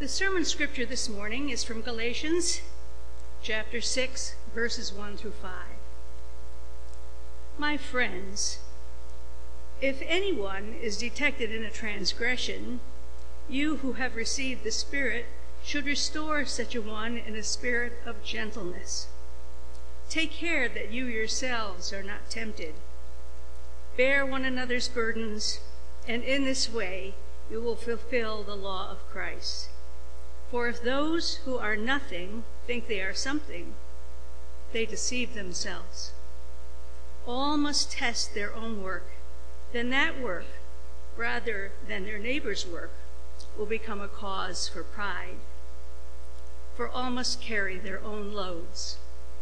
The sermon scripture this morning is from Galatians chapter 6, verses 1 through 5. My friends, if anyone is detected in a transgression, you who have received the Spirit should restore such a one in a spirit of gentleness. Take care that you yourselves are not tempted. Bear one another's burdens, and in this way you will fulfill the law of Christ. For if those who are nothing think they are something, they deceive themselves. All must test their own work. Then that work, rather than their neighbor's work, will become a cause for pride. For all must carry their own loads.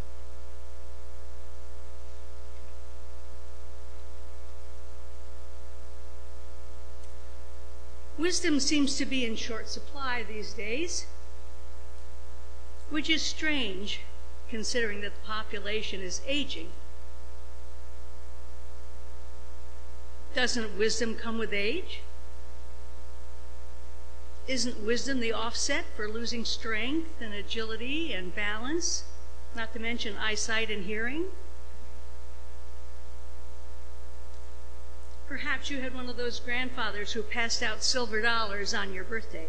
Wisdom seems to be in short supply these days, which is strange considering that the population is aging. Doesn't wisdom come with age? Isn't wisdom the offset for losing strength and agility and balance, not to mention eyesight and hearing? Perhaps you had one of those grandfathers who passed out silver dollars on your birthday.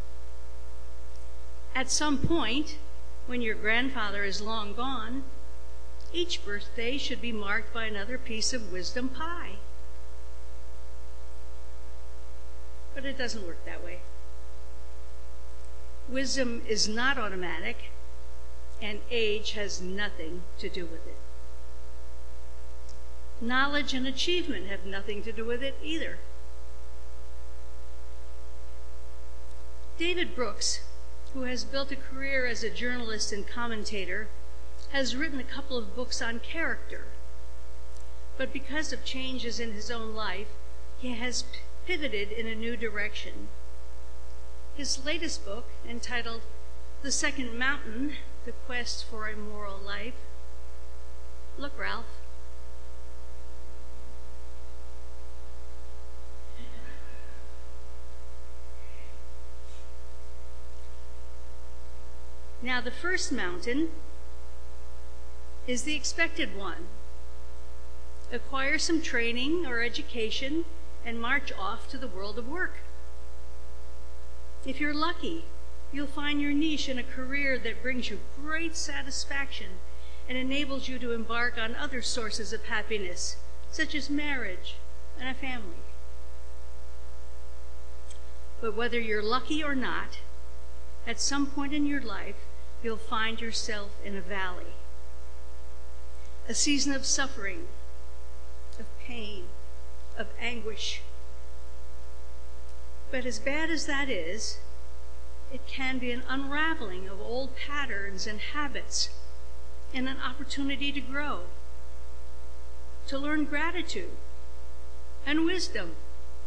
At some point, when your grandfather is long gone, each birthday should be marked by another piece of wisdom pie. But it doesn't work that way. Wisdom is not automatic, and age has nothing to do with it. Knowledge and achievement have nothing to do with it either. David Brooks, who has built a career as a journalist and commentator, has written a couple of books on character. But because of changes in his own life, he has pivoted in a new direction. His latest book, entitled The Second Mountain, The Quest for a Moral Life. Look, Ralph. Now, the first mountain is the expected one. Acquire some training or education and march off to the world of work. If you're lucky, you'll find your niche in a career that brings you great satisfaction and enables you to embark on other sources of happiness, such as marriage and a family. But whether you're lucky or not, at some point in your life, you'll find yourself in a valley, a season of suffering, of pain, of anguish. But as bad as that is, it can be an unraveling of old patterns and habits and an opportunity to grow, to learn gratitude and wisdom.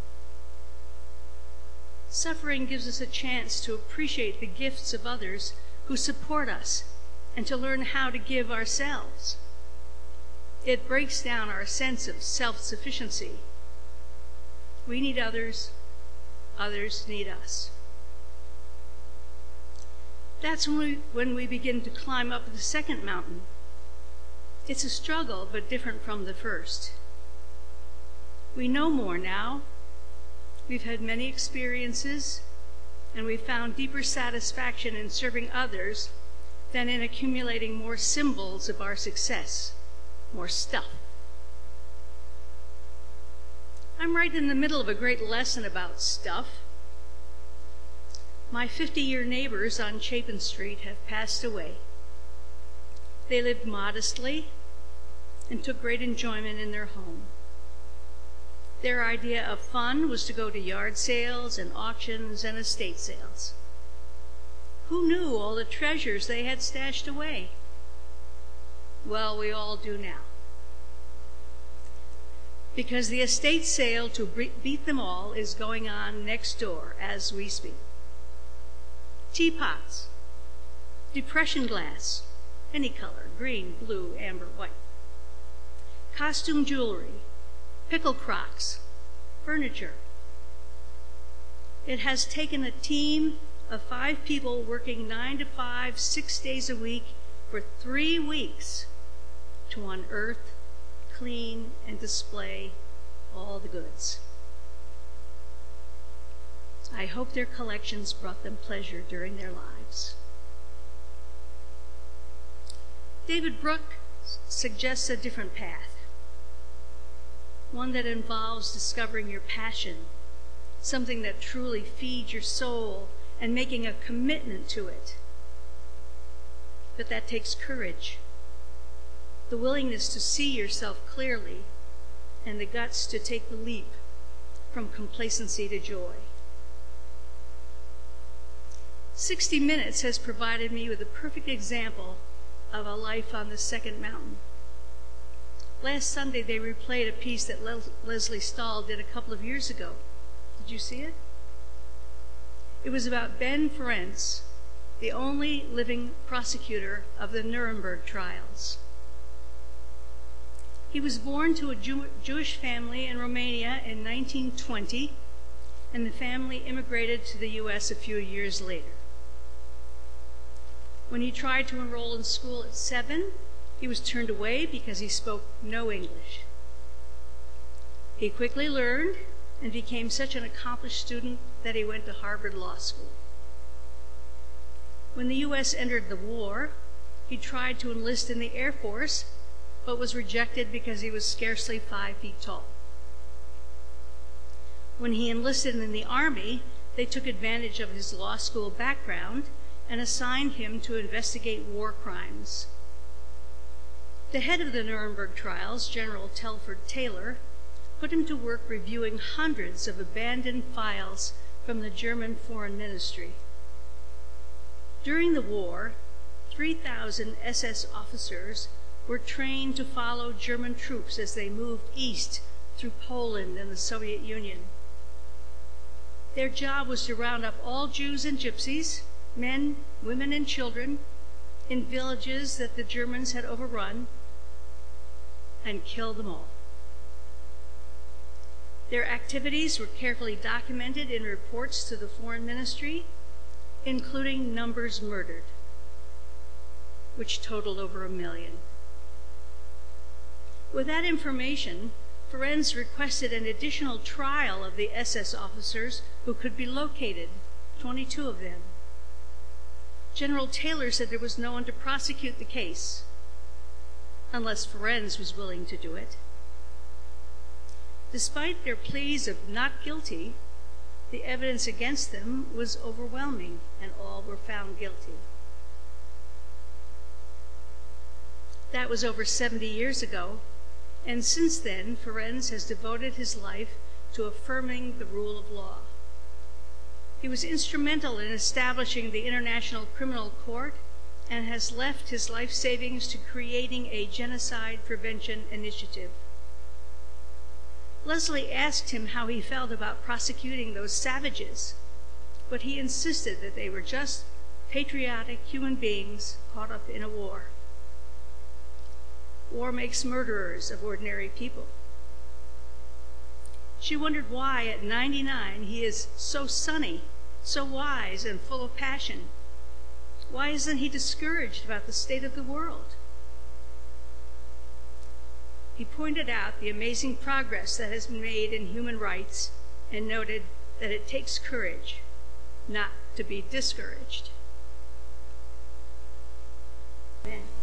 Suffering gives us a chance to appreciate the gifts of others who support us and to learn how to give ourselves. It breaks down our sense of self-sufficiency. We need others, others need us. That's when we begin to climb up the second mountain. It's a struggle, but different from the first. We know more now. We've had many experiences, and we've found deeper satisfaction in serving others than in accumulating more symbols of our success, more stuff. I'm right in the middle of a great lesson about stuff. My 50-year neighbors on Chapin Street have passed away. They lived modestly and took great enjoyment in their home. Their idea of fun was to go to yard sales and auctions and estate sales. Who knew all the treasures they had stashed away? Well, we all do now. Because the estate sale to beat them all is going on next door as we speak. Teapots, depression glass, any color, green, blue, amber, white. Costume jewelry, pickle crocks, furniture. It has taken a team of 5 people working 9 to 5, 6 days a week for 3 weeks to unearth, clean, and display all the goods. I hope their collections brought them pleasure during their lives. David Brooke suggests a different path, one that involves discovering your passion, something that truly feeds your soul, and making a commitment to it. But that takes courage, the willingness to see yourself clearly, and the guts to take the leap from complacency to joy. 60 Minutes has provided me with a perfect example of a life on the second mountain. Last Sunday, they replayed a piece that Leslie Stahl did a couple of years ago. Did you see it? It was about Ben Ferencz, the only living prosecutor of the Nuremberg trials. He was born to a Jewish family in Romania in 1920, and the family immigrated to the U.S. a few years later. When he tried to enroll in school at 7, he was turned away because he spoke no English. He quickly learned and became such an accomplished student that he went to Harvard Law School. When the U.S. entered the war, he tried to enlist in the Air Force, but was rejected because he was scarcely 5 feet tall. When he enlisted in the Army, they took advantage of his law school background and assigned him to investigate war crimes. The head of the Nuremberg trials, General Telford Taylor, put him to work reviewing hundreds of abandoned files from the German Foreign Ministry. During the war, 3,000 SS officers were trained to follow German troops as they moved east through Poland and the Soviet Union. Their job was to round up all Jews and Gypsies, men, women, and children in villages that the Germans had overrun, and kill them all. Their activities were carefully documented in reports to the Foreign Ministry, including numbers murdered, which totaled over 1 million. With that information, Ferencz requested an additional trial of the SS officers who could be located, 22 of them. General Taylor said there was no one to prosecute the case, unless Ferencz was willing to do it. Despite their pleas of not guilty, the evidence against them was overwhelming, and all were found guilty. That was over 70 years ago, and since then, Ferencz has devoted his life to affirming the rule of law. He was instrumental in establishing the International Criminal Court and has left his life savings to creating a genocide prevention initiative. Leslie asked him how he felt about prosecuting those savages, but he insisted that they were just patriotic human beings caught up in a war. War makes murderers of ordinary people. She wondered why, at 99, he is so sunny, so wise, and full of passion. Why isn't he discouraged about the state of the world? He pointed out the amazing progress that has been made in human rights and noted that it takes courage not to be discouraged. Amen.